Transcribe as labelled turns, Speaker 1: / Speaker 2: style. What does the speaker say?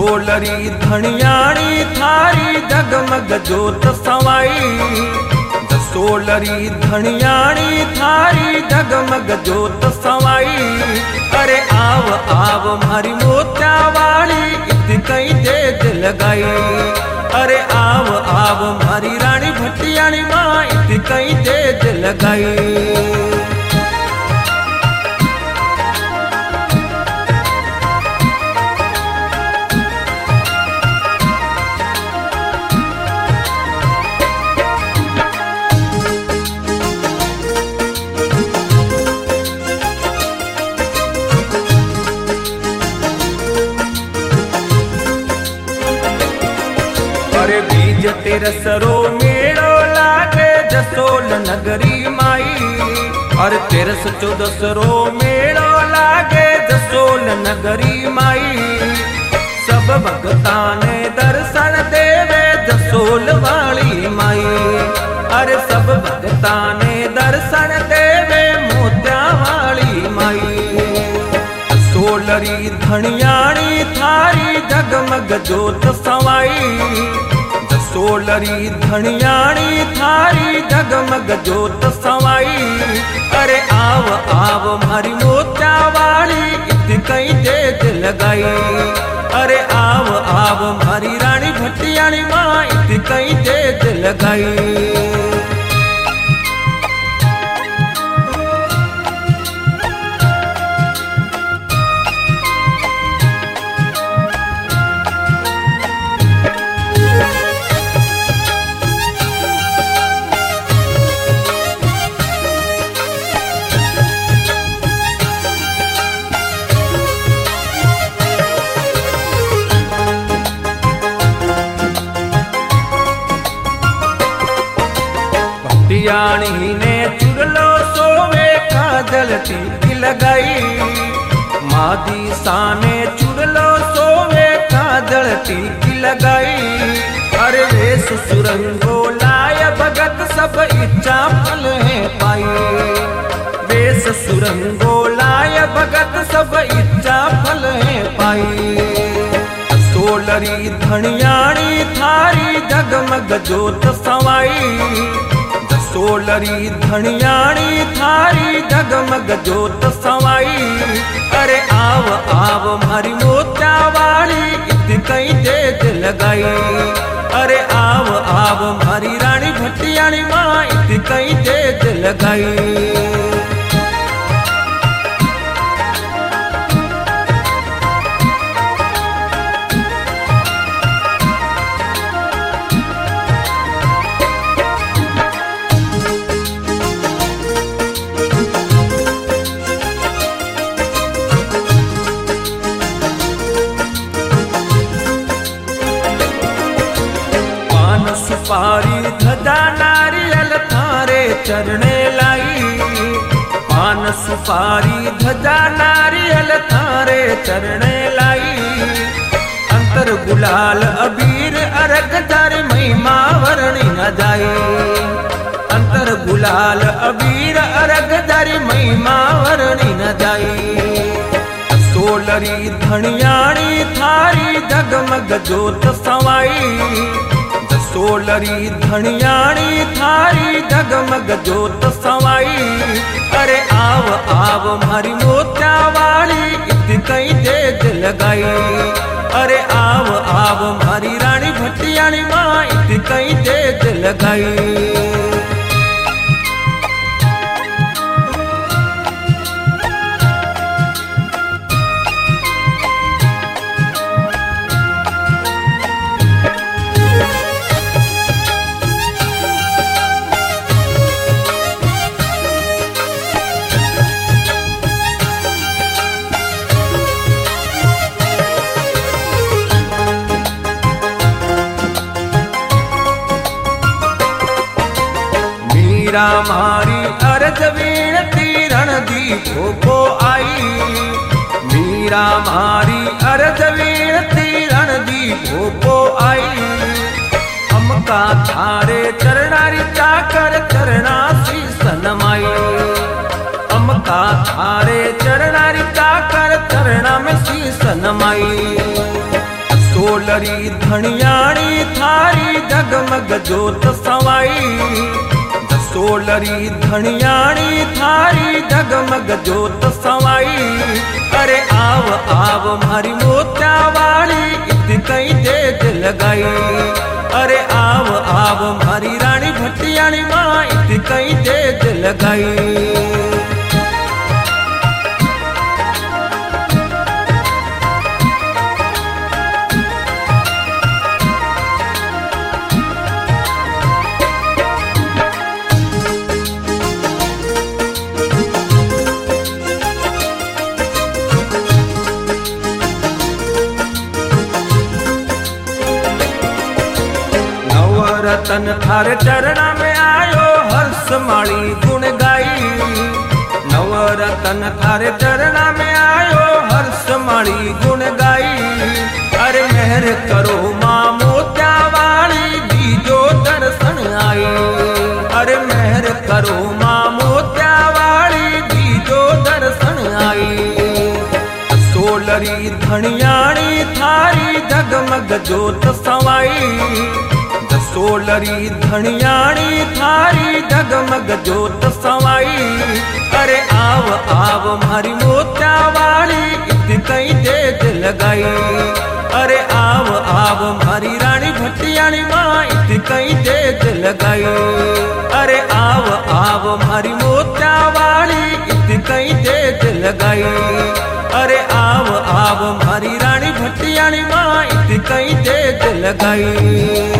Speaker 1: सोलरी धनियाणी थारी जगमग जोत सवाई। सोलरी धनियाणी थारी जगमग जोत सवाई। अरे आव आव मारी मोत्या वाली इत कई देत लगाई। अरे आव आव मारी रानी भटियाणी माँ इत कई देत लगाई। अरे बीज तेरसरो मेड़ो लागे जसोल नगरी माई। अरे 13-14 मेड़ो लागे जसोल नगरी माई। सब भगता ने दर्शन देवे जसोल वाली माई। अरे सब भगता ने दर्शन देवे मोत्या वाली माई। सोलरी धनियाणी थारी जगमग जोत सवाई। सोलरी धनियाणी थारी जगमग जोत सवाई। अरे आव आव मारी मोत्या वाली इत कई देत लगाई। अरे आव आव मारी रानी भटियाणी माँ इत कई देत लगाई। भटियाणी ने चुरलो सोवे काजल टीकी लगाई। मादी साने चुरलो सोवे काजल टीकी लगाई। अरे वेश सुरंगो लाय भगत सब इच्छा फल है पाई। वेश सुरंगो लाय भगत सब इच्छा फल है पाई। सोलरी धनियाणी थारी जगमग जोत सवाई। सोलरी धनियाणी थारी जगमग जोत सवाई। अरे आव आव मारी मोत्या वाली इत कई देत लगाई। अरे आव आव मारी रानी भटियाणी माँ इत कई देत लगाई। सुपारी धजा नारियल थारे चरणे लाई। पान सुपारी धजा नारियल थारे चरणे लाई। अंतर गुलाल अबीर अरग जारी महिमा वर्णी न जाई। अंतर गुलाल अबीर अरग जारी महिमा वर्णी न जाई। सोलरी धनियाणी थारी जगमग जोत सवाई। सोलरी धनियाणी थारी जगमग जोत सवाई। अरे आव आव मारी मोत्या वाली इत कई देत लगाई। अरे आव आव मारी रानी भटियाणी माँ इत कई देत लगाई। मीरा मारी अरज विनती रणदीपो को आई। मीरा मारी अरज विनती रणदीपो को आई। हमका थारे चरणारी चाकर चरणा शीस नमाई। हमका थारे चरणारी चाकर चरणा में शीस नमाई। सोलरी धनियाणी थारी जगमग जोत सवाई, सोलरी धनियाणी थारी जगमग जोत सवाई। अरे आव आव मारी मोत्या वाली इतकई देर लगाई, अरे आव आव मारी रानी भटियाणी माँ इतकई देर लगाई। रतन थारे चरणा में आयो हर्ष माड़ी गुण गाई, नवरतन थारे चरणा में आयो हर्ष माड़ी गुण गाई। अरे मेहर करो माँ मोत्या वाली दीजो दर्शन आई, अरे मेहर करो माँ मोत्या वाली दीजो दर्शन आई। सोलरी धनियाणी थारी जगमग जोत सवाई, सोलरी धनियाणी थारी जगमग जोत सवाई। अरे आव आव मारी मोत्या वाली इतकई देर लगाई, अरे आव आव मारी रानी भटियाणी माँ इतकई देर लगाई। अरे आव आव मारी मोत्या वाली इतकई देर लगाई, अरे आव आव मारी रानी भटियाणी माँ इतकई देर लगाई।